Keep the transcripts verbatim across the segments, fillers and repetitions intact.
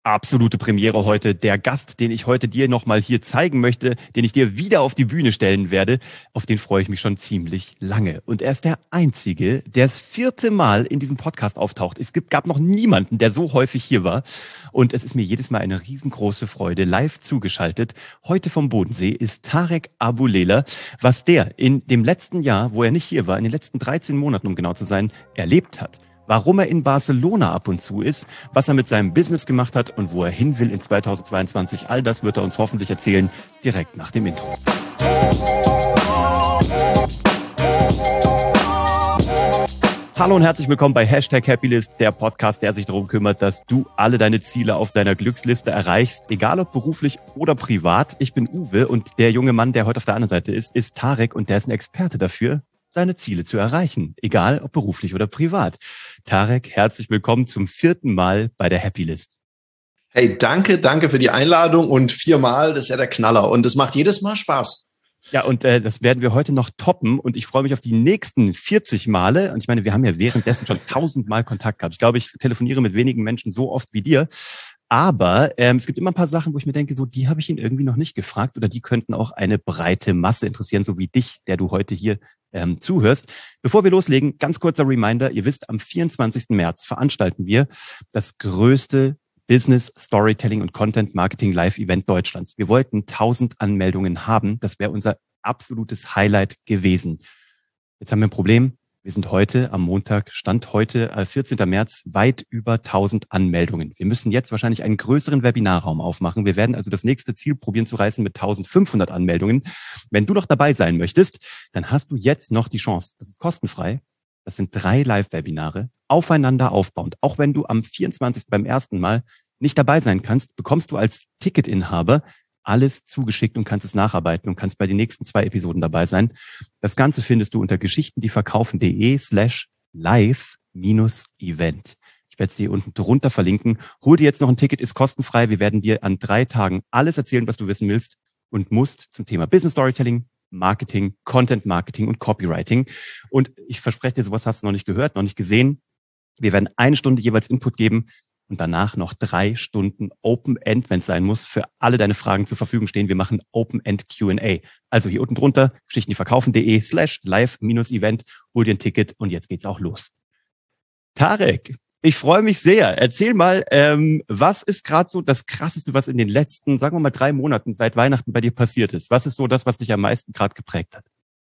Absolute Premiere heute. Der Gast, den ich heute dir nochmal hier zeigen möchte, den ich dir wieder auf die Bühne stellen werde, auf den freue ich mich schon ziemlich lange. Und er ist der Einzige, der das vierte Mal in diesem Podcast auftaucht. Es gibt, gab noch niemanden, der so häufig hier war. Und es ist mir jedes Mal eine riesengroße Freude, live zugeschaltet. Heute vom Bodensee ist Tarek Aboulela. Was der in dem letzten Jahr, wo er nicht hier war, in den letzten dreizehn Monaten, um genau zu sein, erlebt hat. Warum er in Barcelona ab und zu ist, was er mit seinem Business gemacht hat und wo er hin will in zweitausendzweiundzwanzig. All das wird er uns hoffentlich erzählen, direkt nach dem Intro. Hallo und herzlich willkommen bei Hashtag Happylist, der Podcast, der sich darum kümmert, dass du alle deine Ziele auf deiner Glücksliste erreichst, egal ob beruflich oder privat. Ich bin Uwe und der junge Mann, der heute auf der anderen Seite ist, ist Tarek und der ist ein Experte dafür, seine Ziele zu erreichen, egal ob beruflich oder privat. Tarek, herzlich willkommen zum vierten Mal bei der Happylist. Hey, danke, danke für die Einladung und viermal, das ist ja der Knaller und es macht jedes Mal Spaß. Ja, und äh, das werden wir heute noch toppen und ich freue mich auf die nächsten vierzig Male. Und ich meine, wir haben ja währenddessen schon tausendmal Kontakt gehabt. Ich glaube, ich telefoniere mit wenigen Menschen so oft wie dir. Aber ähm, es gibt immer ein paar Sachen, wo ich mir denke, so die habe ich ihn irgendwie noch nicht gefragt oder die könnten auch eine breite Masse interessieren, so wie dich, der du heute hier ähm, zuhörst. Bevor wir loslegen, ganz kurzer Reminder, ihr wisst, am vierundzwanzigsten März veranstalten wir das größte Business, Storytelling und Content Marketing Live-Event Deutschlands. Wir wollten tausend Anmeldungen haben, das wäre unser absolutes Highlight gewesen. Jetzt haben wir ein Problem. Wir sind heute am Montag, Stand heute, vierzehnten März, weit über tausend Anmeldungen. Wir müssen jetzt wahrscheinlich einen größeren Webinarraum aufmachen. Wir werden also das nächste Ziel probieren zu reißen mit eintausendfünfhundert Anmeldungen. Wenn du noch dabei sein möchtest, dann hast du jetzt noch die Chance. Das ist kostenfrei. Das sind drei Live-Webinare, aufeinander aufbauend. Auch wenn du am vierundzwanzigsten beim ersten Mal nicht dabei sein kannst, bekommst du als Ticketinhaber alles zugeschickt und kannst es nacharbeiten und kannst bei den nächsten zwei Episoden dabei sein. Das Ganze findest du unter geschichtendieverkaufen.de slash live minus event. Ich werde es dir unten drunter verlinken. Hol dir jetzt noch ein Ticket, ist kostenfrei. Wir werden dir an drei Tagen alles erzählen, was du wissen willst und musst zum Thema Business Storytelling, Marketing, Content Marketing und Copywriting. Und ich verspreche dir, sowas hast du noch nicht gehört, noch nicht gesehen. Wir werden eine Stunde jeweils Input geben. Und danach noch drei Stunden Open-End, wenn es sein muss, für alle deine Fragen zur Verfügung stehen. Wir machen Open-End Q and A. Also hier unten drunter, geschichtendieverkaufen.de slash live-event. Hol dir ein Ticket und jetzt geht's auch los. Tarek, ich freue mich sehr. Erzähl mal, ähm, was ist gerade so das Krasseste, was in den letzten, sagen wir mal, drei Monaten seit Weihnachten bei dir passiert ist? Was ist so das, was dich am meisten gerade geprägt hat?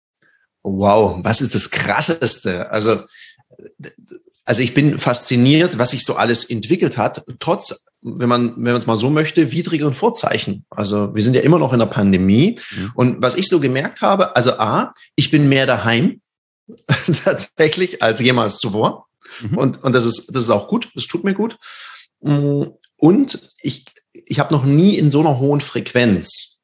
Wow, was ist das Krasseste? Also Also ich bin fasziniert, was sich so alles entwickelt hat, trotz, wenn man wenn man es mal so möchte, widrigeren Vorzeichen. Also wir sind ja immer noch in der Pandemie. Mhm. Und was ich so gemerkt habe, also A, ich bin mehr daheim tatsächlich als jemals zuvor. Mhm. Und und das ist das ist auch gut, das tut mir gut. Und ich ich habe noch nie in so einer hohen Frequenz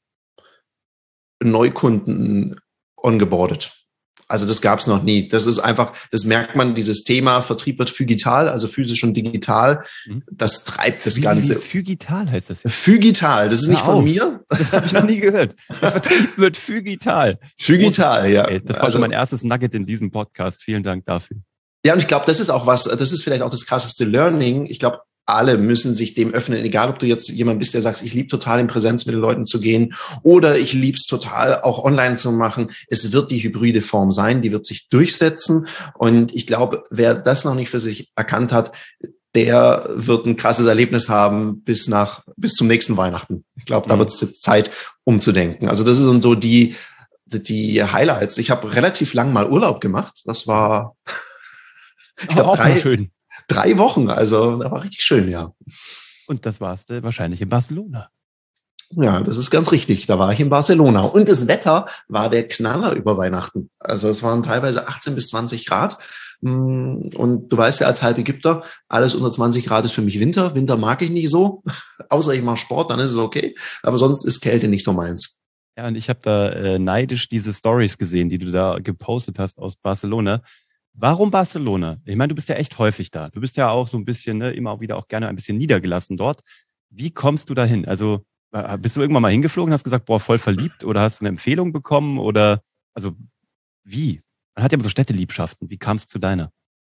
Neukunden ongeboardet. Also das gab es noch nie. Das ist einfach, das merkt man, dieses Thema Vertrieb wird phygital, also physisch und digital. Das treibt das Ganze. Phygital heißt das ja. Phygital, das ist Hör nicht von auf. mir. Das habe ich noch nie gehört. Der Vertrieb wird phygital. Phygital, ja. Ey, das war also schon mein erstes Nugget in diesem Podcast. Vielen Dank dafür. Ja, und ich glaube, das ist auch was, das ist vielleicht auch das krasseste Learning. Ich glaube, alle müssen sich dem öffnen, egal ob du jetzt jemand bist, der sagt, ich liebe total in Präsenz mit den Leuten zu gehen oder ich liebe es total auch online zu machen. Es wird die hybride Form sein, die wird sich durchsetzen und ich glaube, wer das noch nicht für sich erkannt hat, der wird ein krasses Erlebnis haben bis nach bis zum nächsten Weihnachten. Ich glaube, da mhm. wird es jetzt Zeit umzudenken. Also das sind so die die Highlights. Ich habe relativ lang mal Urlaub gemacht. Das war ich oh, glaube auch drei schön. Drei Wochen, also das war richtig schön, ja. Und das warst du wahrscheinlich in Barcelona. Ja, das ist ganz richtig. Da war ich in Barcelona. Und das Wetter war der Knaller über Weihnachten. Also es waren teilweise achtzehn bis zwanzig Grad. Und du weißt ja, als Halbägypter, alles unter zwanzig Grad ist für mich Winter. Winter mag ich nicht so. Außer ich mache Sport, dann ist es okay. Aber sonst ist Kälte nicht so meins. Ja, und ich habe da äh, neidisch diese Stories gesehen, die du da gepostet hast aus Barcelona. Warum Barcelona? Ich meine, du bist ja echt häufig da. Du bist ja auch so ein bisschen, ne, immer auch wieder auch gerne ein bisschen niedergelassen dort. Wie kommst du dahin? Also bist du irgendwann mal hingeflogen, hast gesagt, boah, voll verliebt oder hast du eine Empfehlung bekommen oder, also wie? Man hat ja immer so Städteliebschaften. Wie kam es zu deiner?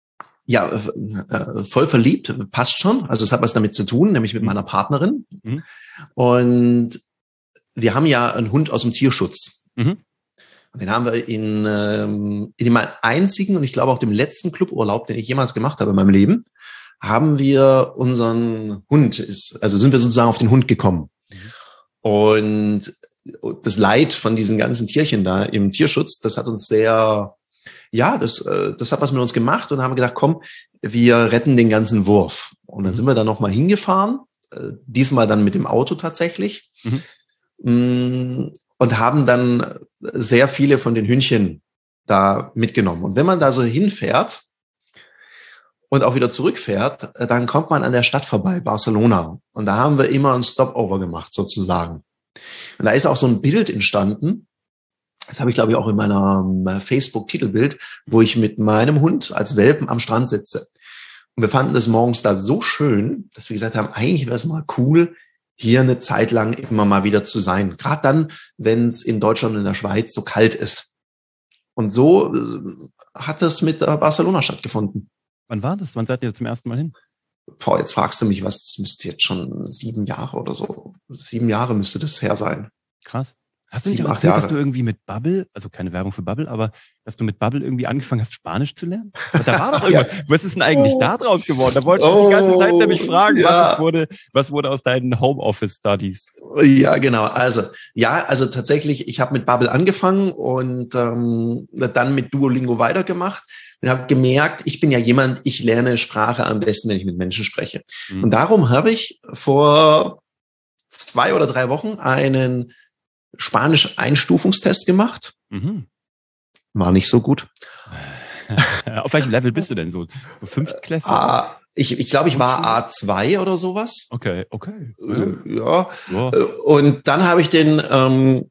Ja, äh, voll verliebt, passt schon. Also es hat was damit zu tun, nämlich mit meiner Partnerin. Mhm. Und wir haben ja einen Hund aus dem Tierschutz. Mhm. Den haben wir in, ähm, in dem einzigen und ich glaube auch dem letzten Cluburlaub, den ich jemals gemacht habe in meinem Leben, haben wir unseren Hund, ist, also sind wir sozusagen auf den Hund gekommen. Mhm. Und das Leid von diesen ganzen Tierchen da im Tierschutz, das hat uns sehr, ja, das, das hat was mit uns gemacht und haben gedacht, komm, wir retten den ganzen Wurf. Und dann sind wir da nochmal hingefahren, diesmal dann mit dem Auto tatsächlich, mhm. und haben dann sehr viele von den Hündchen da mitgenommen. Und wenn man da so hinfährt und auch wieder zurückfährt, dann kommt man an der Stadt vorbei, Barcelona. Und da haben wir immer ein Stopover gemacht, sozusagen. Und da ist auch so ein Bild entstanden, das habe ich, glaube ich, auch in meiner Facebook-Titelbild, wo ich mit meinem Hund als Welpen am Strand sitze. Und wir fanden das morgens da so schön, dass wir gesagt haben, eigentlich wäre es mal cool, hier eine Zeit lang immer mal wieder zu sein. Gerade dann, wenn es in Deutschland und in der Schweiz so kalt ist. Und so hat es mit Barcelona stattgefunden. Wann war das? Wann seid ihr zum ersten Mal hin? Boah, jetzt fragst du mich, was, das müsste jetzt schon sieben Jahre oder so. Sieben Jahre müsste das her sein. Krass. Hast du nicht auch erzählt, dass du irgendwie mit Bubble, also keine Werbung für Bubble, aber dass du mit Bubble irgendwie angefangen hast, Spanisch zu lernen? Da war doch irgendwas. ja. Was ist denn eigentlich oh. da draus geworden? Da wollte ich oh. die ganze Zeit nämlich fragen, ja. was, wurde, was wurde aus deinen Homeoffice-Studies? Ja, genau. Also, ja, also tatsächlich, ich habe mit Bubble angefangen und ähm, dann mit Duolingo weitergemacht. Und habe gemerkt, ich bin ja jemand, ich lerne Sprache am besten, wenn ich mit Menschen spreche. Mhm. Und darum habe ich vor zwei oder drei Wochen einen Spanisch-Einstufungstest gemacht. Mhm. War nicht so gut. Auf welchem Level bist du denn so? So Fünftklässler? Ah, ich ich glaube, ich war A zwei oder sowas. Okay, okay. Äh, ja. ja. Und dann habe ich den, ähm,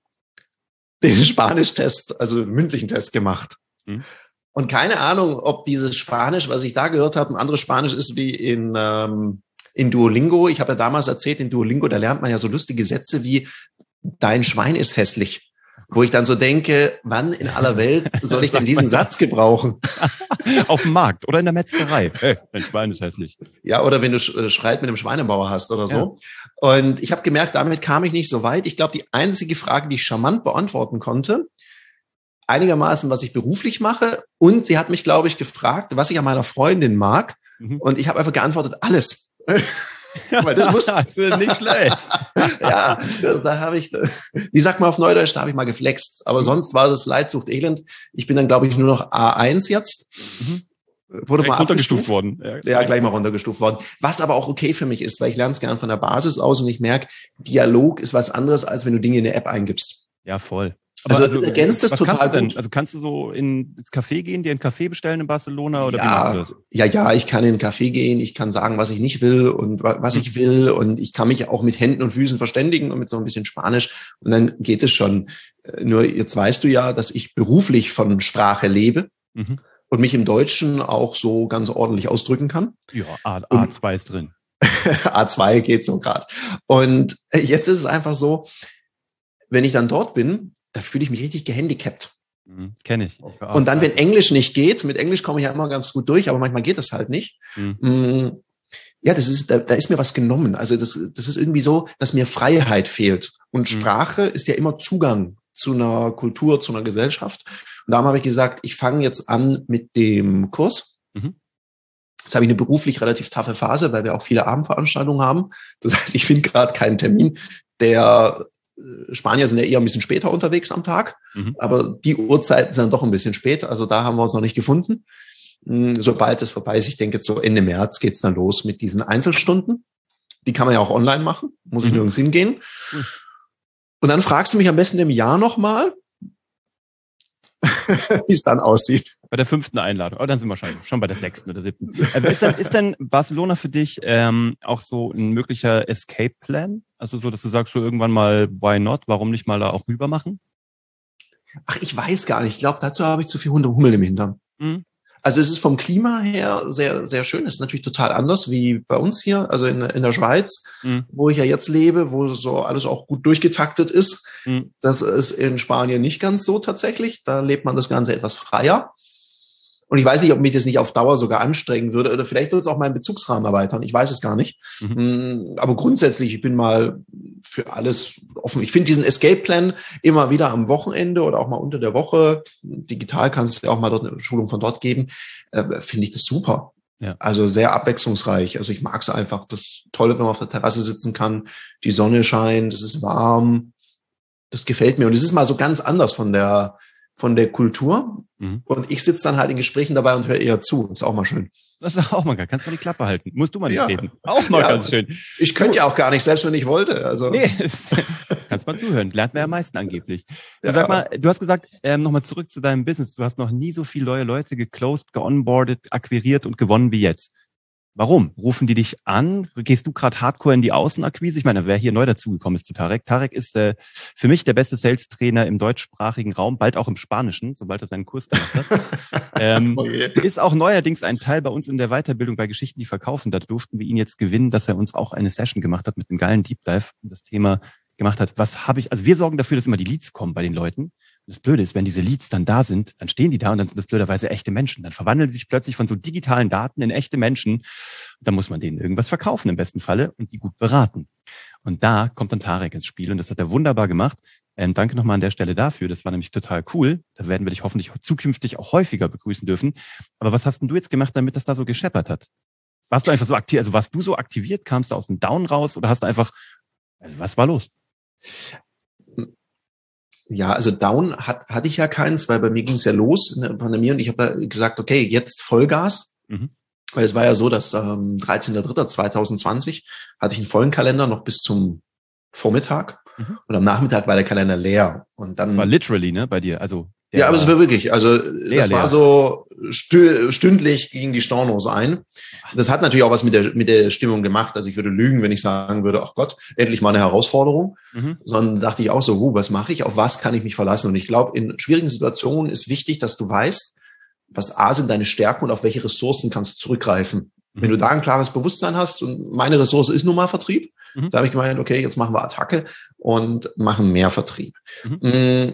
den Spanisch-Test, also den mündlichen Test gemacht. Mhm. Und keine Ahnung, ob dieses Spanisch, was ich da gehört habe, ein anderes Spanisch ist wie in, ähm, in Duolingo. Ich habe ja damals erzählt, in Duolingo, da lernt man ja so lustige Sätze wie dein Schwein ist hässlich. Wo ich dann so denke, wann in aller Welt soll ich denn diesen Satz gebrauchen? Auf dem Markt oder in der Metzgerei. Hey, dein Schwein ist hässlich. Ja, oder wenn du Streit mit einem Schweinebauer hast oder so. Ja. Und ich habe gemerkt, damit kam ich nicht so weit. Ich glaube, die einzige Frage, die ich charmant beantworten konnte, einigermaßen, was ich beruflich mache. Und sie hat mich, glaube ich, gefragt, was ich an meiner Freundin mag. Mhm. Und ich habe einfach geantwortet, alles. Weil das muss nicht schlecht. Ja, da habe ich, wie sagt man auf Neudeutsch, da habe ich mal geflext. Aber sonst war das Leidsucht Elend. Ich bin dann, glaube ich, nur noch A eins jetzt. Mhm. Wurde Direkt mal runtergestuft worden. Ja, ja, gleich mal runtergestuft worden. Was aber auch okay für mich ist, weil ich lerne es gern von der Basis aus und ich merke, Dialog ist was anderes, als wenn du Dinge in eine App eingibst. Ja, voll. Aber also, also ergänzt das total gut. Also kannst du so in, ins Café gehen, dir einen Kaffee bestellen in Barcelona oder ja, wie machst du das? Ja, ja, ich kann in einen Café gehen, ich kann sagen, was ich nicht will und was ich will und ich kann mich auch mit Händen und Füßen verständigen und mit so ein bisschen Spanisch und dann geht es schon. Nur jetzt weißt du ja, dass ich beruflich von Sprache lebe mhm. und mich im Deutschen auch so ganz ordentlich ausdrücken kann. Ja, A zwei ist drin. A zwei geht so gerade. Und jetzt ist es einfach so, wenn ich dann dort bin, da fühle ich mich richtig gehandicapt. Mhm, kenne ich. ich und dann, wenn Englisch nicht geht, mit Englisch komme ich ja immer ganz gut durch, aber manchmal geht das halt nicht. Mhm. Ja, das ist, da, da ist mir was genommen. Also das, das ist irgendwie so, dass mir Freiheit fehlt. Und mhm. Sprache ist ja immer Zugang zu einer Kultur, zu einer Gesellschaft. Und darum habe ich gesagt, ich fange jetzt an mit dem Kurs. Mhm. Jetzt habe ich eine beruflich relativ taffe Phase, weil wir auch viele Abendveranstaltungen haben. Das heißt, ich finde gerade keinen Termin, der Spanier sind ja eher ein bisschen später unterwegs am Tag, mhm. aber die Uhrzeiten sind doch ein bisschen später. Also da haben wir uns noch nicht gefunden. Sobald es vorbei ist, ich denke jetzt so Ende März geht's dann los mit diesen Einzelstunden. Die kann man ja auch online machen, muss ich mhm. nirgends hingehen. Mhm. Und dann fragst du mich am besten im Jahr nochmal, wie es dann aussieht. Bei der fünften Einladung. Oh, dann sind wir schon, schon bei der sechsten oder siebten. ist, denn, ist denn Barcelona für dich ähm, auch so ein möglicher Escape-Plan? Also so, dass du sagst, so irgendwann mal, why not? Warum nicht mal da auch rüber machen? Ach, ich weiß gar nicht. Ich glaube, dazu habe ich zu viel Hunde Hummel im Hintern. Mhm. Also es ist vom Klima her sehr, sehr schön. Es ist natürlich total anders wie bei uns hier, also in, in der Schweiz, mhm. wo ich ja jetzt lebe, wo so alles auch gut durchgetaktet ist. Mhm. Das ist in Spanien nicht ganz so tatsächlich. Da lebt man das Ganze etwas freier. Und ich weiß nicht, ob mich das nicht auf Dauer sogar anstrengen würde oder vielleicht würde es auch meinen Bezugsrahmen erweitern. Ich weiß es gar nicht. Mhm. Aber grundsätzlich, ich bin mal für alles offen. Ich finde diesen Escape-Plan immer wieder am Wochenende oder auch mal unter der Woche, digital kannst du auch mal dort eine Schulung von dort geben, äh, finde ich das super. Ja. Also sehr abwechslungsreich. Also ich mag es einfach. Das ist toll, wenn man auf der Terrasse sitzen kann, die Sonne scheint, es ist warm. Das gefällt mir. Und es ist mal so ganz anders von der von der Kultur. Mhm. Und ich sitze dann halt in Gesprächen dabei und höre eher zu. Ist auch mal schön. Das ist auch mal geil. Kannst du mal die Klappe halten. Musst du mal nicht ja. reden. Auch mal ja. ganz schön. Ich könnte ja auch gar nicht, selbst wenn ich wollte. Also. Nee, kannst mal zuhören. Lernt man ja am meisten angeblich. Ja. Sag mal, du hast gesagt, ähm, nochmal zurück zu deinem Business. Du hast noch nie so viele neue Leute geclosed, geonboardet, akquiriert und gewonnen wie jetzt. Warum? Rufen die dich an? Gehst du gerade hardcore in die Außenakquise? Ich meine, wer hier neu dazugekommen ist zu Tarek. Tarek ist äh, für mich der beste Sales-Trainer im deutschsprachigen Raum, bald auch im Spanischen, sobald er seinen Kurs gemacht hat. ähm, okay. Ist auch neuerdings ein Teil bei uns in der Weiterbildung bei Geschichten, die verkaufen. Da durften wir ihn jetzt gewinnen, dass er uns auch eine Session gemacht hat mit einem geilen Deep Dive und das Thema gemacht hat. Was habe ich, also wir sorgen dafür, dass immer die Leads kommen bei den Leuten. Das Blöde ist, wenn diese Leads dann da sind, dann stehen die da und dann sind das blöderweise echte Menschen. Dann verwandeln sie sich plötzlich von so digitalen Daten in echte Menschen. Da muss man denen irgendwas verkaufen im besten Falle und die gut beraten. Und da kommt dann Tarek ins Spiel und das hat er wunderbar gemacht. Ähm, danke nochmal an der Stelle dafür. Das war nämlich total cool. Da werden wir dich hoffentlich zukünftig auch häufiger begrüßen dürfen. Aber was hast denn du jetzt gemacht, damit das da so gescheppert hat? Warst du einfach so aktiv, also warst du so aktiviert? Kamst du aus dem Down raus oder hast du einfach, also was war los? Ja, also Down hat, hatte ich ja keins, weil bei mir ging es ja los in der Pandemie und ich habe ja gesagt, okay, jetzt Vollgas. Mhm. Weil es war ja so, dass ähm, dreizehnter dritter zweitausendzwanzig hatte ich einen vollen Kalender noch bis zum Vormittag mhm. und am Nachmittag war der Kalender leer. Und dann das war literally, ne, bei dir, also ja, aber es war wirklich, also leer, das war leer. So stü- stündlich gegen die Stornos ein. Das hat natürlich auch was mit der mit der Stimmung gemacht. Also ich würde lügen, wenn ich sagen würde, ach Gott, endlich mal eine Herausforderung. Mhm. Sondern dachte ich auch so, huh, was mache ich? Auf was kann ich mich verlassen? Und ich glaube, in schwierigen Situationen ist wichtig, dass du weißt, was A sind deine Stärken und auf welche Ressourcen kannst du zurückgreifen. Mhm. Wenn du da ein klares Bewusstsein hast und meine Ressource ist nun mal Vertrieb, mhm. da habe ich gemeint, okay, jetzt machen wir Attacke und machen mehr Vertrieb. Mhm.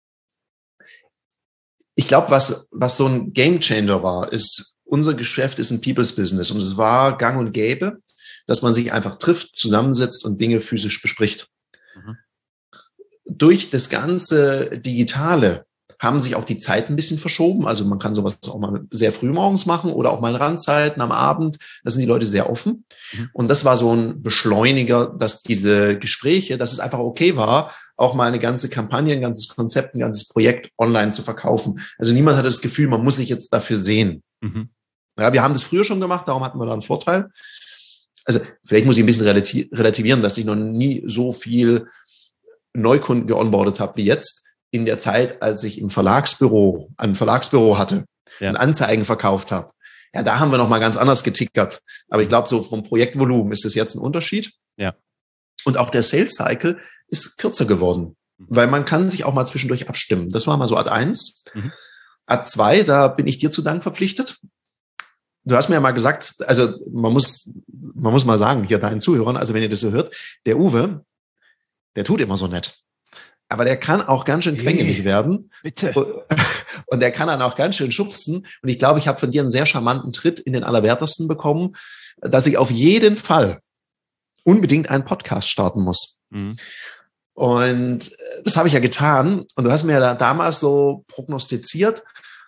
Ich glaube, was was so ein Gamechanger war, ist, unser Geschäft ist ein People's Business und es war gang und gäbe, dass man sich einfach trifft, zusammensetzt und Dinge physisch bespricht. Mhm. Durch das ganze Digitale haben sich auch die Zeiten ein bisschen verschoben. Also man kann sowas auch mal sehr früh morgens machen oder auch mal in Randzeiten am Abend. Da sind die Leute sehr offen. Mhm. Und das war so ein Beschleuniger, dass diese Gespräche, dass es einfach okay war, auch mal eine ganze Kampagne, ein ganzes Konzept, ein ganzes Projekt online zu verkaufen. Also niemand hat das Gefühl, man muss sich jetzt dafür sehen. Mhm. Ja, wir haben das früher schon gemacht, darum hatten wir da einen Vorteil. Also vielleicht muss ich ein bisschen relativieren, dass ich noch nie so viel Neukunden geonboardet habe wie jetzt. In der Zeit, als ich im Verlagsbüro, ein Verlagsbüro hatte ja. und Anzeigen verkauft habe. Ja, da haben wir noch mal ganz anders getickert. Aber ich glaube, so vom Projektvolumen ist es jetzt ein Unterschied. Ja. Und auch der Sales Cycle ist kürzer geworden, mhm. weil man kann sich auch mal zwischendurch abstimmen. Das war mal so Art eins. Mhm. Art zwei, da bin ich dir zu Dank verpflichtet. Du hast mir ja mal gesagt, also man muss, man muss mal sagen, hier deinen Zuhörern, also wenn ihr das so hört, der Uwe, der tut immer so nett. Aber der kann auch ganz schön quengelig hey, werden. Bitte. Und der kann dann auch ganz schön schubsen. Und ich glaube, ich habe von dir einen sehr charmanten Tritt in den Allerwertesten bekommen, dass ich auf jeden Fall unbedingt einen Podcast starten muss. Mhm. Und das habe ich ja getan. Und du hast mir ja da damals so prognostiziert,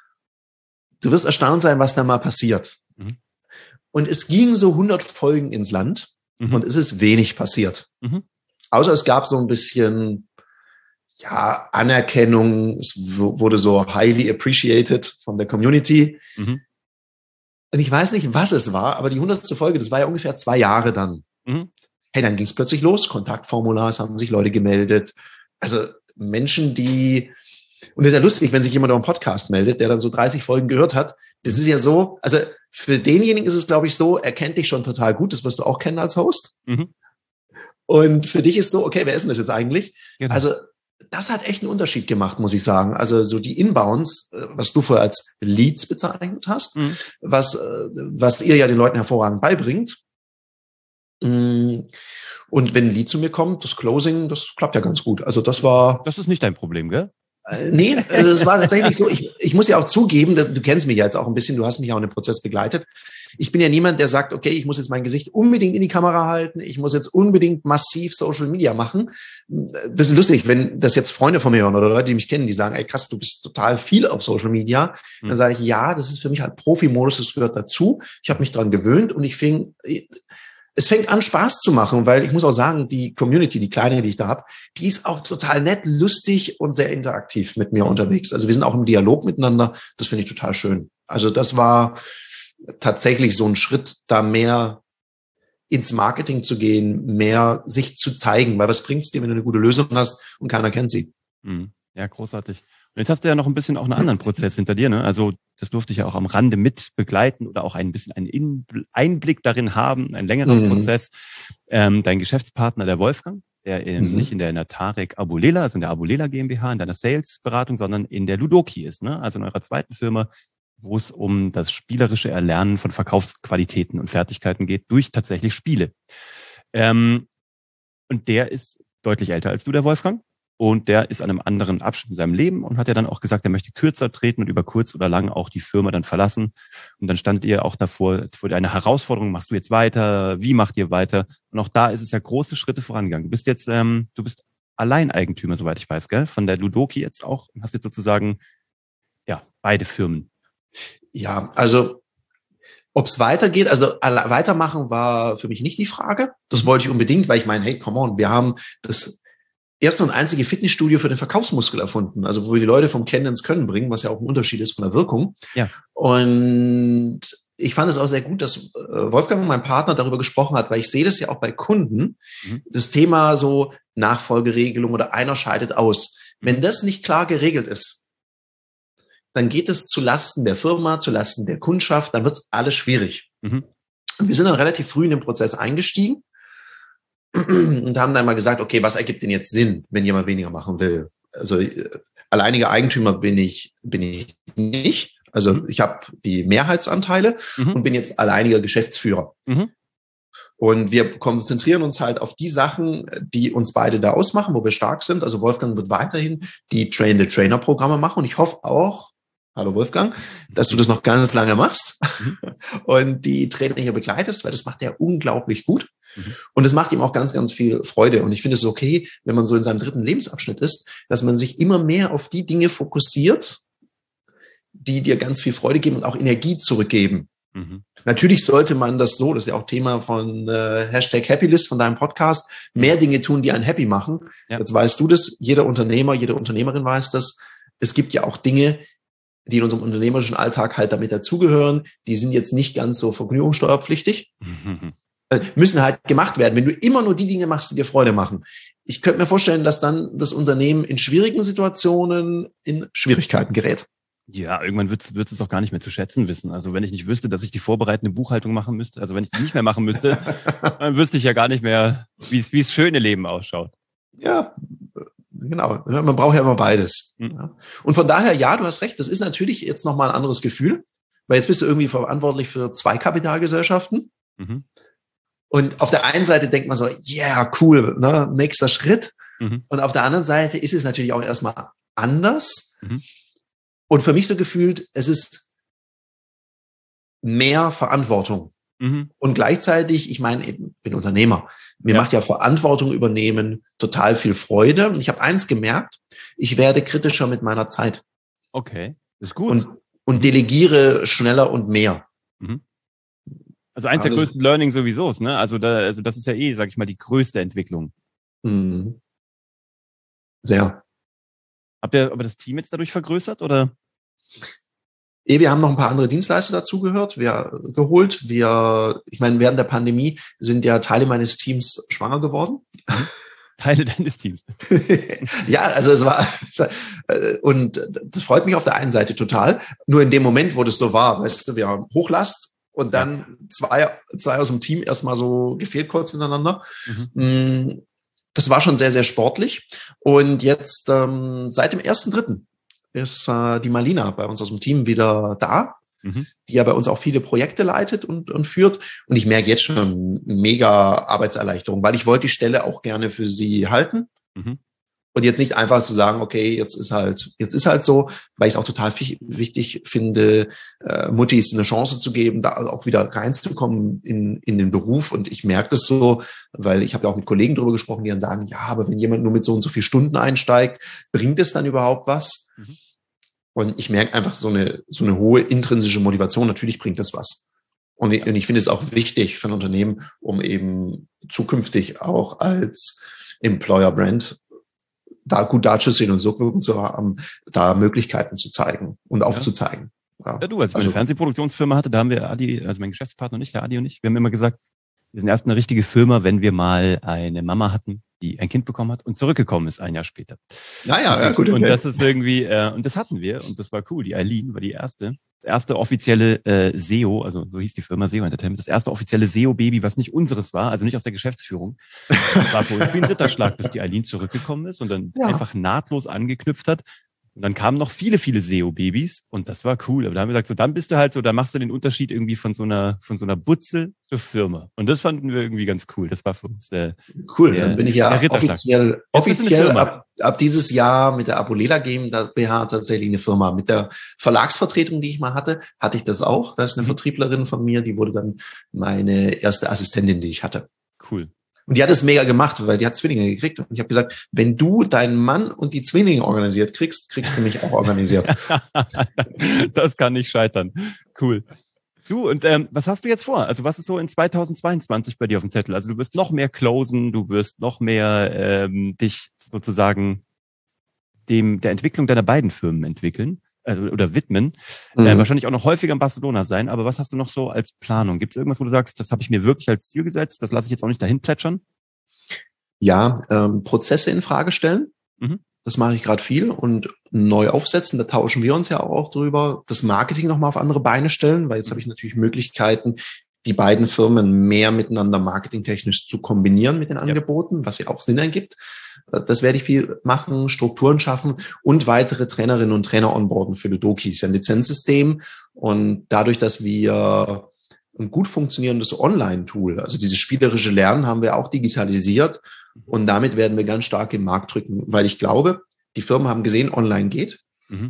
du wirst erstaunt sein, was da mal passiert. Mhm. Und es ging so hundert Folgen ins Land mhm. und es ist wenig passiert. Mhm. Außer es gab so ein bisschen ja, Anerkennung, es wurde so highly appreciated von der Community. Mhm. Und ich weiß nicht, was es war, aber die hundertste Folge, das war ja ungefähr zwei Jahre dann. Mhm. Hey, dann ging es plötzlich los, Kontaktformular, es haben sich Leute gemeldet. Also Menschen, die, und das ist ja lustig, wenn sich jemand auf einen Podcast meldet, der dann so dreißig Folgen gehört hat. Das ist ja so, also für denjenigen ist es, glaube ich, so, er kennt dich schon total gut, das wirst du auch kennen als Host. Mhm. Und für dich ist so, okay, wer ist denn das jetzt eigentlich? Genau. Also das hat echt einen Unterschied gemacht, muss ich sagen. Also so die Inbounds, was du vorher als Leads bezeichnet hast, mhm. was, was ihr ja den Leuten hervorragend beibringt. Und wenn ein Lead zu mir kommt, das Closing, das klappt ja ganz gut. Also das war... Das ist nicht dein Problem, gell? Äh, nee, also es war tatsächlich so, ich, ich muss ja auch zugeben, dass, du kennst mich ja jetzt auch ein bisschen, du hast mich auch in dem Prozess begleitet. Ich bin ja niemand, der sagt, okay, ich muss jetzt mein Gesicht unbedingt in die Kamera halten, ich muss jetzt unbedingt massiv Social Media machen. Das ist lustig, wenn das jetzt Freunde von mir hören oder Leute, die mich kennen, die sagen, ey krass, du bist total viel auf Social Media. Dann sage ich, ja, das ist für mich halt Profi-Modus, das gehört dazu. Ich habe mich dran gewöhnt und ich fing... Es fängt an, Spaß zu machen, weil ich muss auch sagen, die Community, die kleine, die ich da habe, die ist auch total nett, lustig und sehr interaktiv mit mir unterwegs. Also wir sind auch im Dialog miteinander. Das finde ich total schön. Also das war tatsächlich so ein Schritt, da mehr ins Marketing zu gehen, mehr sich zu zeigen. Weil was bringt's dir, wenn du eine gute Lösung hast und keiner kennt sie? Ja, großartig. Und jetzt hast du ja noch ein bisschen auch einen anderen Prozess hinter dir, ne? Also das durfte ich ja auch am Rande mit begleiten oder auch ein bisschen einen Einblick darin haben, einen längeren mhm. Prozess. Ähm, dein Geschäftspartner, der Wolfgang, der in, mhm. nicht in der Natarek Abulela, also in der Abulela GmbH, in deiner Sales-Beratung, sondern in der Ludoki ist, ne? Also in eurer zweiten Firma, wo es um das spielerische Erlernen von Verkaufsqualitäten und Fertigkeiten geht durch tatsächlich Spiele. Ähm, und der ist deutlich älter als du, der Wolfgang. Und der ist an einem anderen Abschnitt in seinem Leben und hat ja dann auch gesagt, er möchte kürzer treten und über kurz oder lang auch die Firma dann verlassen. Und dann stand ihr auch davor, vor einer Herausforderung, machst du jetzt weiter? Wie macht ihr weiter? Und auch da ist es ja große Schritte vorangegangen. Du bist jetzt, ähm, du bist Alleineigentümer, soweit ich weiß, gell? Von der Ludoki jetzt auch und hast jetzt sozusagen, ja, beide Firmen. Ja, also ob es weitergeht, also weitermachen war für mich nicht die Frage. Das wollte ich unbedingt, weil ich meine, hey, come on, wir haben das erste und einzige Fitnessstudio für den Verkaufsmuskel erfunden, also wo wir die Leute vom Kennen ins Können bringen, was ja auch ein Unterschied ist von der Wirkung. Ja. Und ich fand es auch sehr gut, dass Wolfgang, mein Partner, darüber gesprochen hat, weil ich sehe das ja auch bei Kunden, mhm. das Thema so Nachfolgeregelung oder einer scheidet aus. Wenn das nicht klar geregelt ist, dann geht es zu Lasten der Firma, zu Lasten der Kundschaft, dann wird es alles schwierig. Mhm. Und wir sind dann relativ früh in den Prozess eingestiegen und haben dann mal gesagt, okay, was ergibt denn jetzt Sinn, wenn jemand weniger machen will? Also äh, alleiniger Eigentümer bin ich bin ich nicht. Also mhm. ich habe die Mehrheitsanteile mhm. und bin jetzt alleiniger Geschäftsführer. Mhm. Und wir konzentrieren uns halt auf die Sachen, die uns beide da ausmachen, wo wir stark sind. Also Wolfgang wird weiterhin die Train-the-Trainer-Programme machen und ich hoffe auch, hallo Wolfgang, dass du das noch ganz lange machst mhm. und die Trainer hier begleitest, weil das macht er unglaublich gut. Mhm. Und es macht ihm auch ganz, ganz viel Freude. Und ich finde es okay, wenn man so in seinem dritten Lebensabschnitt ist, dass man sich immer mehr auf die Dinge fokussiert, die dir ganz viel Freude geben und auch Energie zurückgeben. Mhm. Natürlich sollte man das so, das ist ja auch Thema von äh, Hashtag Happylist von deinem Podcast, mehr Dinge tun, die einen happy machen. Ja. Jetzt weißt du das, jeder Unternehmer, jede Unternehmerin weiß das. Es gibt ja auch Dinge, die in unserem unternehmerischen Alltag halt damit dazugehören. Die sind jetzt nicht ganz so vergnügungssteuerpflichtig. Mhm. Müssen halt gemacht werden. Wenn du immer nur die Dinge machst, die dir Freude machen. Ich könnte mir vorstellen, dass dann das Unternehmen in schwierigen Situationen in Schwierigkeiten gerät. Ja, irgendwann wird es auch gar nicht mehr zu schätzen wissen. Also wenn ich nicht wüsste, dass ich die vorbereitende Buchhaltung machen müsste, also wenn ich die nicht mehr machen müsste, dann wüsste ich ja gar nicht mehr, wie es wie es schöne Leben ausschaut. Ja, genau. Man braucht ja immer beides. Mhm. Und von daher, ja, du hast recht, das ist natürlich jetzt nochmal ein anderes Gefühl, weil jetzt bist du irgendwie verantwortlich für zwei Kapitalgesellschaften. Mhm. Und auf der einen Seite denkt man so, yeah, cool, ne, nächster Schritt. Mhm. Und auf der anderen Seite ist es natürlich auch erstmal anders. Mhm. Und für mich so gefühlt, es ist mehr Verantwortung. Mhm. Und gleichzeitig, ich meine, ich bin Unternehmer. Mir ja. macht ja Verantwortung übernehmen total viel Freude. Und ich habe eins gemerkt, ich werde kritischer mit meiner Zeit. Okay, ist gut. Und, und delegiere schneller und mehr. Mhm. Also eins der also, größten Learning sowieso, ne? Also, da, also das ist ja eh, sag ich mal, die größte Entwicklung. Mhm. Sehr. Habt ihr aber das Team jetzt dadurch vergrößert, oder? Wir haben noch ein paar andere Dienstleister dazugehört, wir geholt. Wir, ich meine, während der Pandemie sind ja Teile meines Teams schwanger geworden. Teile deines Teams. Ja, also es war, und das freut mich auf der einen Seite total. Nur in dem Moment, wo das so war, weißt du, wir haben Hochlast und dann ja. zwei, zwei aus dem Team erstmal so gefehlt kurz hintereinander. Mhm. Das war schon sehr, sehr sportlich. Und jetzt ähm, seit dem ersten Dritten ist äh, die Malina bei uns aus dem Team wieder da, mhm. die ja bei uns auch viele Projekte leitet und, und führt. Und ich merke jetzt schon mega Arbeitserleichterung, weil ich wollte die Stelle auch gerne für sie halten. Mhm. Und jetzt nicht einfach zu sagen, okay, jetzt ist halt, jetzt ist halt so, weil ich es auch total fi- wichtig finde, äh, Muttis eine Chance zu geben, da auch wieder reinzukommen in, in den Beruf. Und ich merke das so, weil ich habe ja auch mit Kollegen drüber gesprochen, die dann sagen, ja, aber wenn jemand nur mit so und so viel Stunden einsteigt, bringt es dann überhaupt was? Mhm. Und ich merke einfach so eine, so eine hohe intrinsische Motivation. Natürlich bringt das was. Und ich, und ich finde es auch wichtig für ein Unternehmen, um eben zukünftig auch als Employer Brand da gut dazustehen und so Wirkung zu haben, da Möglichkeiten zu zeigen und aufzuzeigen. Ja, ja du, als ich also, meine Fernsehproduktionsfirma hatte, da haben wir Adi, also mein Geschäftspartner und ich, der Adi und ich, wir haben immer gesagt, wir sind erst eine richtige Firma, wenn wir mal eine Mama hatten, die ein Kind bekommen hat und zurückgekommen ist ein Jahr später. Naja, ja, gut. Und das ist irgendwie, äh, und das hatten wir und das war cool. Die Eileen war die erste, das erste offizielle äh, S E O, also so hieß die Firma S E O Entertainment, das erste offizielle S E O-Baby, was nicht unseres war, also nicht aus der Geschäftsführung. Das war wohl wie ein Ritterschlag, bis die Eileen zurückgekommen ist und dann ja. einfach nahtlos angeknüpft hat. Und dann kamen noch viele, viele S E O-Babys und das war cool. Aber da haben wir gesagt, so dann bist du halt so, da machst du den Unterschied irgendwie von so einer, von so einer Butze zur Firma. Und das fanden wir irgendwie ganz cool. Das war für uns äh, cool. Dann bin ich ja offiziell, offiziell ab, ab dieses Jahr mit der Abulela GmbH tatsächlich eine Firma. Mit der Verlagsvertretung, die ich mal hatte, hatte ich das auch. Da ist eine mhm. Vertrieblerin von mir, die wurde dann meine erste Assistentin, die ich hatte. Cool. Und die hat es mega gemacht, weil die hat Zwillinge gekriegt. Und ich habe gesagt, wenn du deinen Mann und die Zwillinge organisiert kriegst, kriegst du mich auch organisiert. Das kann nicht scheitern. Cool. Du, und ähm, was hast du jetzt vor? Also was ist so in zweitausendzweiundzwanzig bei dir auf dem Zettel? Also du wirst noch mehr closen, du wirst noch mehr ähm, dich sozusagen dem der Entwicklung deiner beiden Firmen entwickeln. Oder widmen, mhm. äh, wahrscheinlich auch noch häufiger in Barcelona sein, aber was hast du noch so als Planung? Gibt es irgendwas, wo du sagst, das habe ich mir wirklich als Ziel gesetzt, das lasse ich jetzt auch nicht dahin plätschern? Ja, ähm, Prozesse in Frage stellen, mhm. das mache ich gerade viel und neu aufsetzen, da tauschen wir uns ja auch drüber, das Marketing nochmal auf andere Beine stellen, weil jetzt mhm. habe ich natürlich Möglichkeiten, die beiden Firmen mehr miteinander marketingtechnisch zu kombinieren mit den Angeboten, ja. was ja auch Sinn ergibt. Das werde ich viel machen, Strukturen schaffen und weitere Trainerinnen und Trainer onboarden für Ludoki. Das ist ein Lizenzsystem und dadurch, dass wir ein gut funktionierendes Online-Tool, also dieses spielerische Lernen, haben wir auch digitalisiert und damit werden wir ganz stark im Markt drücken, weil ich glaube, die Firmen haben gesehen, online geht. Mhm.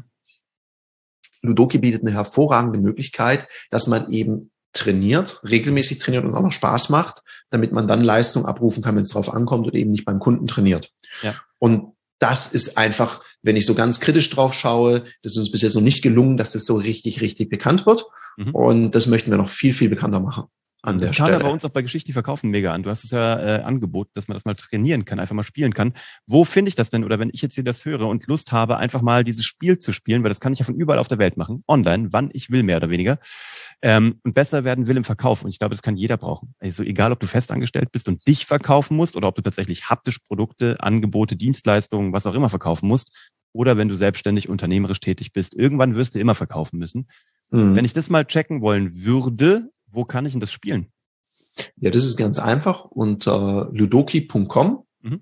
Ludoki bietet eine hervorragende Möglichkeit, dass man eben trainiert, regelmäßig trainiert und auch noch Spaß macht, damit man dann Leistung abrufen kann, wenn es drauf ankommt und eben nicht beim Kunden trainiert. Ja. Und das ist einfach, wenn ich so ganz kritisch drauf schaue, das ist uns bis jetzt noch nicht gelungen, dass das so richtig, richtig bekannt wird. Mhm. Und das möchten wir noch viel, viel bekannter machen. An der das kam Stelle. ja bei uns auch bei Geschichten, die verkaufen mega an. Du hast es ja äh, angeboten, dass man das mal trainieren kann, einfach mal spielen kann. Wo finde ich das denn? Oder wenn ich jetzt hier das höre und Lust habe, einfach mal dieses Spiel zu spielen, weil das kann ich ja von überall auf der Welt machen, online, wann ich will, mehr oder weniger. Ähm, und besser werden will im Verkauf. Und ich glaube, das kann jeder brauchen. Also egal, ob du festangestellt bist und dich verkaufen musst oder ob du tatsächlich haptisch Produkte, Angebote, Dienstleistungen, was auch immer verkaufen musst. Oder wenn du selbstständig unternehmerisch tätig bist, irgendwann wirst du immer verkaufen müssen. Mhm. Wenn ich das mal checken wollen würde, wo kann ich denn das spielen? Ja, das ist ganz einfach unter ludoki punkt com mhm.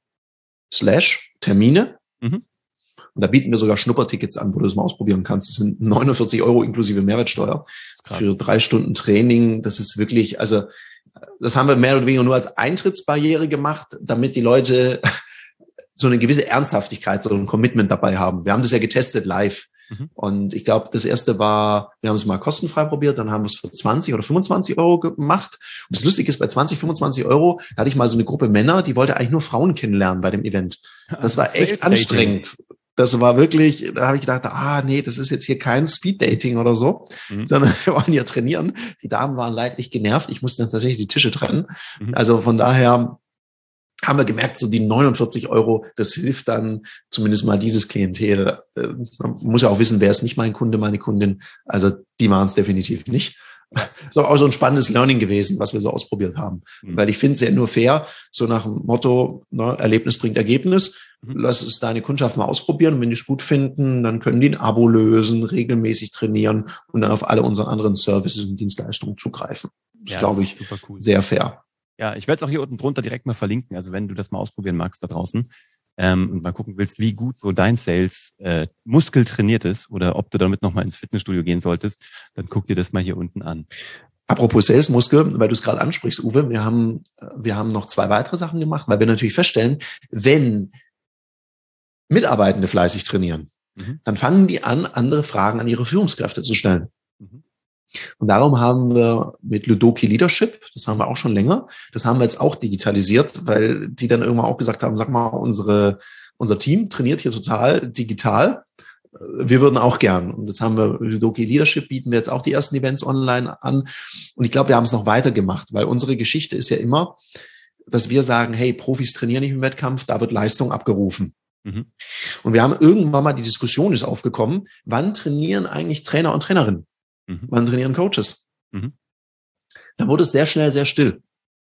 slash Termine. Mhm. Und da bieten wir sogar Schnuppertickets an, wo du das mal ausprobieren kannst. Das sind neunundvierzig Euro inklusive Mehrwertsteuer für drei Stunden Training. Das ist wirklich, also das haben wir mehr oder weniger nur als Eintrittsbarriere gemacht, damit die Leute so eine gewisse Ernsthaftigkeit, so ein Commitment dabei haben. Wir haben das ja getestet live. Mhm. Und ich glaube, das erste war, wir haben es mal kostenfrei probiert, dann haben wir es für zwanzig oder fünfundzwanzig Euro gemacht. Und das Lustige ist, bei zwanzig, fünfundzwanzig Euro, da hatte ich mal so eine Gruppe Männer, die wollte eigentlich nur Frauen kennenlernen bei dem Event. Das war echt anstrengend. Das war wirklich, da habe ich gedacht, ah nee, das ist jetzt hier kein Speed-Dating oder so, mhm. sondern wir wollen ja trainieren. Die Damen waren leidlich genervt, ich musste dann tatsächlich die Tische trennen. Mhm. Also von daher haben wir gemerkt, so die neunundvierzig Euro, das hilft dann zumindest mal dieses Klientel. Man muss ja auch wissen, wer ist nicht mein Kunde, meine Kundin. Also die waren es definitiv nicht. Das ist auch so ein spannendes Learning gewesen, was wir so ausprobiert haben. Mhm. Weil ich finde es ja nur fair, so nach dem Motto, ne, Erlebnis bringt Ergebnis. Mhm. Lass es deine Kundschaft mal ausprobieren. Und wenn die es gut finden, dann können die ein Abo lösen, regelmäßig trainieren und dann auf alle unsere anderen Services und Dienstleistungen zugreifen. Das ja, glaube ich, super cool. Sehr fair. Ja, ich werde es auch hier unten drunter direkt mal verlinken. Also wenn du das mal ausprobieren magst da draußen ähm, und mal gucken willst, wie gut so dein Sales äh, Muskel trainiert ist oder ob du damit nochmal ins Fitnessstudio gehen solltest, dann guck dir das mal hier unten an. Apropos Sales-Muskel, weil du es gerade ansprichst, Uwe, wir haben wir haben noch zwei weitere Sachen gemacht, weil wir natürlich feststellen, wenn Mitarbeitende fleißig trainieren, mhm. dann fangen die an, andere Fragen an ihre Führungskräfte zu stellen. Mhm. Und darum haben wir mit Ludoki Leadership, das haben wir auch schon länger, das haben wir jetzt auch digitalisiert, weil die dann irgendwann auch gesagt haben, sag mal, unsere, unser Team trainiert hier total digital. Wir würden auch gern. Und das haben wir, Ludoki Leadership bieten wir jetzt auch die ersten Events online an. Und ich glaube, wir haben es noch weiter gemacht, weil unsere Geschichte ist ja immer, dass wir sagen, hey, Profis trainieren nicht im Wettkampf, da wird Leistung abgerufen. Mhm. Und wir haben irgendwann mal, die Diskussion ist aufgekommen, wann trainieren eigentlich Trainer und Trainerinnen? Mhm. Wann trainieren Coaches? Mhm. Da wurde es sehr schnell sehr still.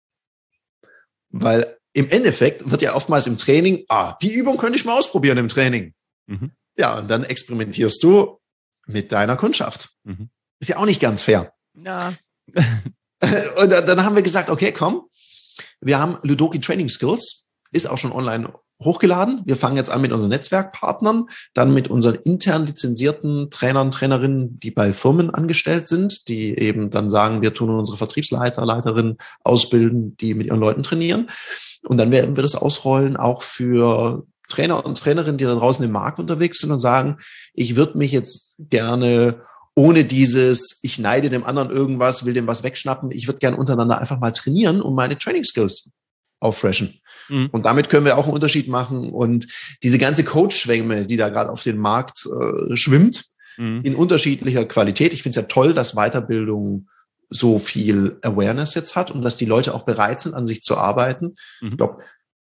Weil im Endeffekt wird ja oftmals im Training, ah, die Übung könnte ich mal ausprobieren im Training. Mhm. Ja, und dann experimentierst du mit deiner Kundschaft. Mhm. Ist ja auch nicht ganz fair. Ja. Und dann haben wir gesagt, okay, komm, wir haben Ludoki Training Skills, ist auch schon online hochgeladen. Wir fangen jetzt an mit unseren Netzwerkpartnern, dann mit unseren intern lizenzierten Trainern, Trainerinnen, die bei Firmen angestellt sind, die eben dann sagen, wir tun unsere Vertriebsleiter, Leiterinnen ausbilden, die mit ihren Leuten trainieren. Und dann werden wir das ausrollen auch für Trainer und Trainerinnen, die da draußen im Markt unterwegs sind und sagen, ich würde mich jetzt gerne ohne dieses, ich neide dem anderen irgendwas, will dem was wegschnappen, ich würde gerne untereinander einfach mal trainieren und meine Training Skills auffreshen. Mhm. Und damit können wir auch einen Unterschied machen. Und diese ganze Coach-Schwemme, die da gerade auf den Markt äh, schwimmt, mhm. in unterschiedlicher Qualität. Ich finde es ja toll, dass Weiterbildung so viel Awareness jetzt hat und dass die Leute auch bereit sind, an sich zu arbeiten. Mhm. Ich glaube,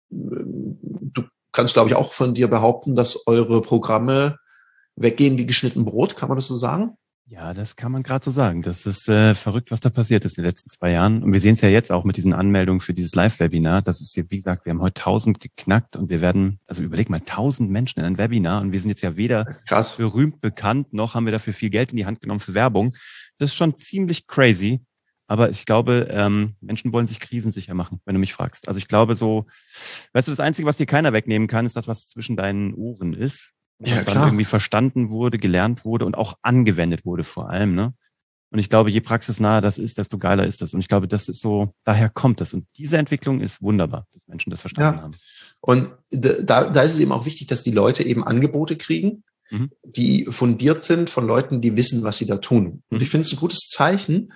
du kannst, glaube ich, auch von dir behaupten, dass eure Programme weggehen wie geschnitten Brot. Kann man das so sagen? Ja, das kann man gerade so sagen. Das ist äh, verrückt, was da passiert ist in den letzten zwei Jahren. Und wir sehen es ja jetzt auch mit diesen Anmeldungen für dieses Live-Webinar. Das ist ja, wie gesagt, wir haben heute tausend geknackt und wir werden, also überleg mal, tausend Menschen in ein Webinar und wir sind jetzt ja weder Krass. berühmt, bekannt, noch haben wir dafür viel Geld in die Hand genommen für Werbung. Das ist schon ziemlich crazy. Aber ich glaube, ähm, Menschen wollen sich krisensicher machen, wenn du mich fragst. Also ich glaube so, weißt du, das Einzige, was dir keiner wegnehmen kann, ist das, was zwischen deinen Ohren ist. Ja, was klar. dann irgendwie verstanden wurde, gelernt wurde und auch angewendet wurde vor allem, ne? Und ich glaube, je praxisnaher das ist, desto geiler ist das. Und ich glaube, das ist so, daher kommt das. Und diese Entwicklung ist wunderbar, dass Menschen das verstanden ja. haben. Und da, da ist es eben auch wichtig, dass die Leute eben Angebote kriegen, mhm. die fundiert sind von Leuten, die wissen, was sie da tun. Und mhm. ich finde es ein gutes Zeichen,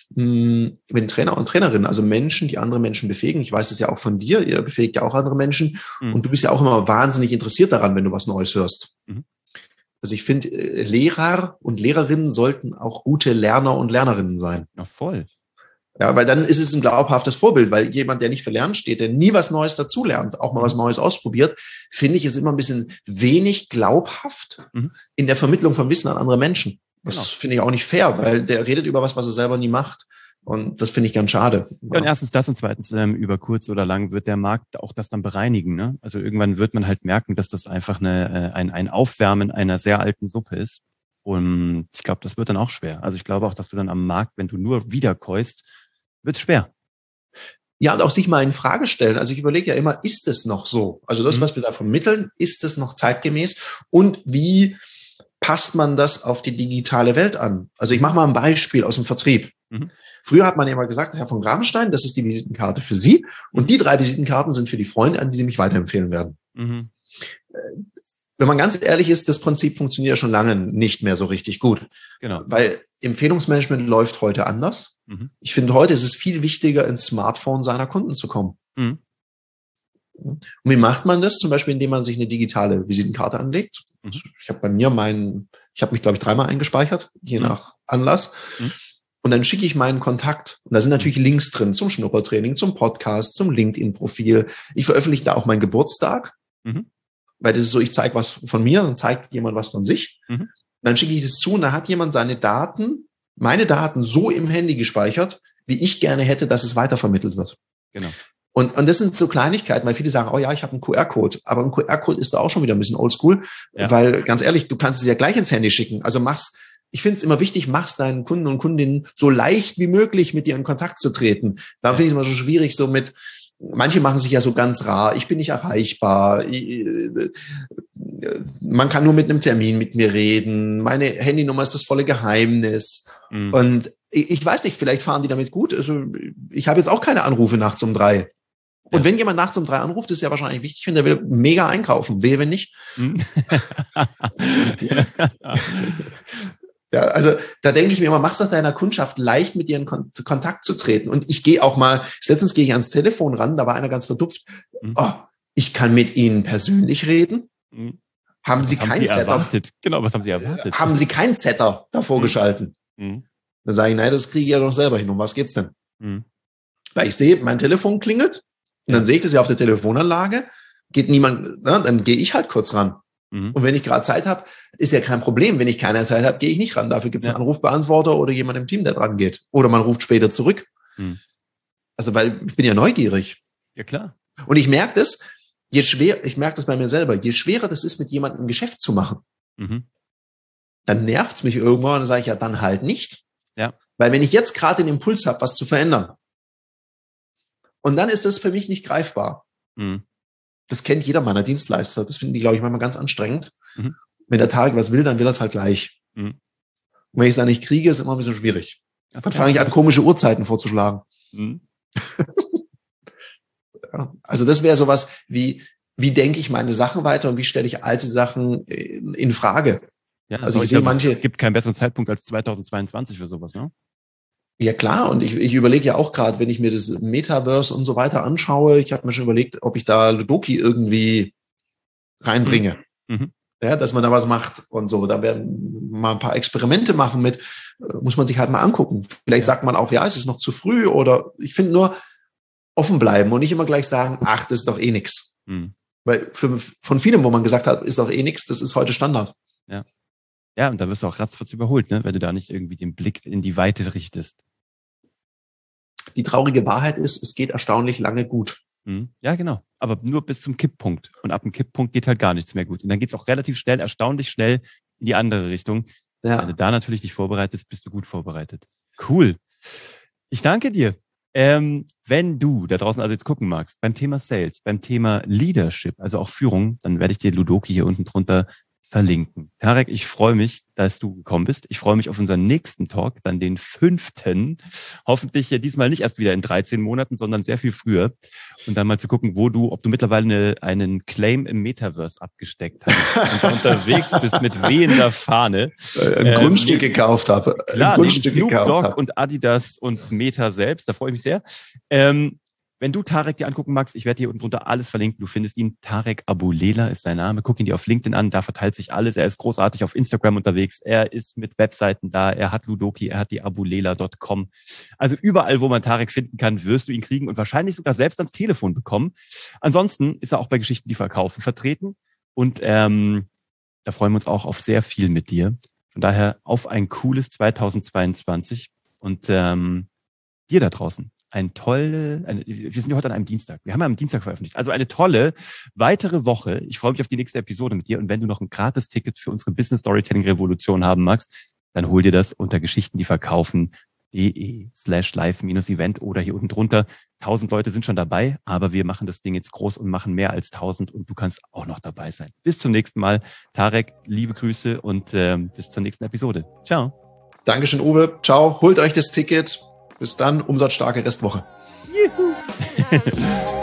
wenn Trainer und Trainerinnen, also Menschen, die andere Menschen befähigen, ich weiß es ja auch von dir, ihr befähigt ja auch andere Menschen mhm. und du bist ja auch immer wahnsinnig interessiert daran, wenn du was Neues hörst. Mhm. Also ich finde, Lehrer und Lehrerinnen sollten auch gute Lerner und Lernerinnen sein. Ja, voll. Ja, weil dann ist es ein glaubhaftes Vorbild, weil jemand, der nicht für Lernen steht, der nie was Neues dazulernt, auch mal mhm. was Neues ausprobiert, finde ich, ist immer ein bisschen wenig glaubhaft mhm. in der Vermittlung von Wissen an andere Menschen. Das genau. finde ich auch nicht fair, weil der redet über was, was er selber nie macht. Und das finde ich ganz schade. Ja, und erstens das und zweitens, ähm, über kurz oder lang wird der Markt auch das dann bereinigen. Ne? Also irgendwann wird man halt merken, dass das einfach eine, äh, ein, ein Aufwärmen einer sehr alten Suppe ist. Und ich glaube, das wird dann auch schwer. Also ich glaube auch, dass du dann am Markt, wenn du nur wiederkäust, wird's schwer. Ja, und auch sich mal in Frage stellen. Also ich überlege ja immer, ist es noch so? Also das, mhm. was wir da vermitteln, ist es noch zeitgemäß? Und wie passt man das auf die digitale Welt an? Also ich mache mal ein Beispiel aus dem Vertrieb. Mhm. Früher hat man ja mal gesagt, Herr von Gravenstein, das ist die Visitenkarte für Sie und die drei Visitenkarten sind für die Freunde, an die Sie mich weiterempfehlen werden. Mhm. Wenn man ganz ehrlich ist, das Prinzip funktioniert ja schon lange nicht mehr so richtig gut. Genau. Weil Empfehlungsmanagement läuft heute anders. Mhm. Ich finde, heute ist es viel wichtiger, ins Smartphone seiner Kunden zu kommen. Mhm. Und wie macht man das? Zum Beispiel, indem man sich eine digitale Visitenkarte anlegt. Mhm. Ich habe bei mir meinen, ich habe mich, glaube ich, dreimal eingespeichert, je mhm. nach Anlass. Mhm. Und dann schicke ich meinen Kontakt. Und da sind natürlich Links drin zum Schnuppertraining, zum Podcast, zum LinkedIn-Profil. Ich veröffentliche da auch meinen Geburtstag, mhm. weil das ist so, ich zeige was von mir, dann zeigt jemand was von sich. Mhm. Dann schicke ich das zu und dann hat jemand seine Daten, meine Daten so im Handy gespeichert, wie ich gerne hätte, dass es weitervermittelt wird. Genau. Und, und das sind so Kleinigkeiten, weil viele sagen, oh ja, ich habe einen Q R-Code. Aber ein Q R-Code ist da auch schon wieder ein bisschen oldschool, ja. Weil ganz ehrlich, du kannst es ja gleich ins Handy schicken. Also mach's, ich finde es immer wichtig, mach's deinen Kunden und Kundinnen so leicht wie möglich mit dir in Kontakt zu treten. Da ja. finde ich es immer so schwierig, so mit, manche machen sich ja so ganz rar, ich bin nicht erreichbar, ich, man kann nur mit einem Termin mit mir reden, meine Handynummer ist das volle Geheimnis. Mhm. Und ich, ich weiß nicht, vielleicht fahren die damit gut. Also ich habe jetzt auch keine Anrufe nachts um drei. Und ja. wenn jemand nachts um drei anruft, ist ja wahrscheinlich wichtig, wenn der will mega einkaufen. Wehe, wenn nicht. Ja, also da denke ich mir immer, mach's doch deiner Kundschaft leicht, mit dir in Kon- Kontakt zu treten. Und ich gehe auch mal, letztens gehe ich ans Telefon ran, da war einer ganz verdupft. Mhm. Oh, ich kann mit Ihnen persönlich reden? Mhm. Haben was Sie keinen Setter? Erwartet? Genau, was haben Sie erwartet? Haben Sie keinen Setter davor mhm. geschalten? Mhm. Dann sage ich, nein, das kriege ich ja doch selber hin. Um was geht's denn? Mhm. Weil ich sehe, mein Telefon klingelt und dann sehe ich das ja auf der Telefonanlage, geht niemand, na, dann gehe ich halt kurz ran. Mhm. Und wenn ich gerade Zeit habe, ist ja kein Problem. Wenn ich keine Zeit habe, gehe ich nicht ran. Dafür gibt es ja. einen Anrufbeantworter oder jemand im Team, der dran geht. Oder man ruft später zurück. Mhm. Also, weil ich bin ja neugierig. Ja, klar. Und ich merke das, je schwer, ich merke das bei mir selber, je schwerer das ist, mit jemandem ein Geschäft zu machen, mhm. dann nervt es mich irgendwann und dann sage ich, ja, dann halt nicht. Ja. Weil wenn ich jetzt gerade den Impuls habe, was zu verändern, und dann ist das für mich nicht greifbar. Mhm. Das kennt jeder meiner Dienstleister. Das finden die, glaube ich, manchmal ganz anstrengend. Mhm. Wenn der Tarek was will, dann will er es halt gleich. Mhm. Und wenn ich es dann nicht kriege, ist es immer ein bisschen schwierig. Das dann fange ich an, komische Uhrzeiten vorzuschlagen. Mhm. Ja, also das wäre sowas wie, wie denke ich meine Sachen weiter und wie stelle ich alte Sachen in, in Frage. Ja, also ich sehe manche. Es gibt keinen besseren Zeitpunkt als zweitausendzweiundzwanzig für sowas, ne? Ja klar, und ich, ich überlege ja auch gerade, wenn ich mir das Metaverse und so weiter anschaue, ich habe mir schon überlegt, ob ich da Ludoki irgendwie reinbringe. Mhm. Ja, dass man da was macht und so. Da werden mal ein paar Experimente machen mit, muss man sich halt mal angucken. Vielleicht ja. sagt man auch, ja, es ist noch zu früh oder ich finde nur offen bleiben und nicht immer gleich sagen, ach, das ist doch eh nix. Mhm. Weil für, von vielem, wo man gesagt hat, ist doch eh nix, das ist heute Standard. Ja. Ja, und da wirst du auch ratzfatz überholt, ne, wenn du da nicht irgendwie den Blick in die Weite richtest. Die traurige Wahrheit ist, es geht erstaunlich lange gut. Ja, genau. Aber nur bis zum Kipppunkt. Und ab dem Kipppunkt geht halt gar nichts mehr gut. Und dann geht's auch relativ schnell, erstaunlich schnell in die andere Richtung. Ja. Wenn du da natürlich dich vorbereitest, bist du gut vorbereitet. Cool. Ich danke dir. Ähm, wenn du da draußen also jetzt gucken magst, beim Thema Sales, beim Thema Leadership, also auch Führung, dann werde ich dir Ludoki hier unten drunter verlinken. Tarek, ich freue mich, dass du gekommen bist. Ich freue mich auf unseren nächsten Talk, dann den fünften. Hoffentlich ja diesmal nicht erst wieder in dreizehn Monaten, sondern sehr viel früher. Und dann mal zu gucken, wo du, ob du mittlerweile eine, einen Claim im Metaverse abgesteckt hast und unterwegs bist mit wehender Fahne. Ein ähm, Grundstück gekauft habe. Klar, ein Grundstück Snoop Dogg und Adidas und Meta selbst. Da freue ich mich sehr. Ähm, Wenn du Tarek dir angucken magst, ich werde hier unten drunter alles verlinken. Du findest ihn. Tarek Aboulela ist sein Name. Guck ihn dir auf LinkedIn an. Da verteilt sich alles. Er ist großartig auf Instagram unterwegs. Er ist mit Webseiten da. Er hat Ludoki. Er hat die aboulela Punkt com. Also überall, wo man Tarek finden kann, wirst du ihn kriegen und wahrscheinlich sogar selbst ans Telefon bekommen. Ansonsten ist er auch bei Geschichten, die verkaufen, vertreten. Und ähm, da freuen wir uns auch auf sehr viel mit dir. Von daher auf ein cooles zweitausendzweiundzwanzig. Und ähm, dir da draußen. Ein tolle, eine, wir sind ja heute an einem Dienstag. Wir haben ja am Dienstag veröffentlicht. Also eine tolle weitere Woche. Ich freue mich auf die nächste Episode mit dir. Und wenn du noch ein Gratis-Ticket für unsere Business Storytelling Revolution haben magst, dann hol dir das unter geschichten die verkaufen punkt de slash live minus event oder hier unten drunter. Tausend Leute sind schon dabei, aber wir machen das Ding jetzt groß und machen mehr als tausend und du kannst auch noch dabei sein. Bis zum nächsten Mal. Tarek, liebe Grüße und ähm, bis zur nächsten Episode. Ciao. Dankeschön, Uwe. Ciao. Holt euch das Ticket. Bis dann, umsatzstarke Restwoche. Juhu.